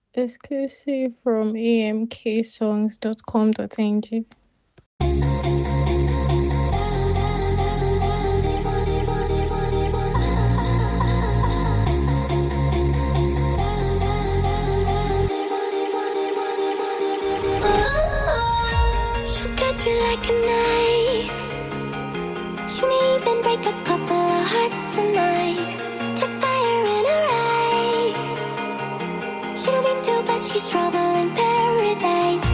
Exclusive from amksongs.com.ng. She'll cut you like a knife. She may even break a couple of hearts tonight. There's fire in her eyes. She don't mean to, but she's trouble in paradise.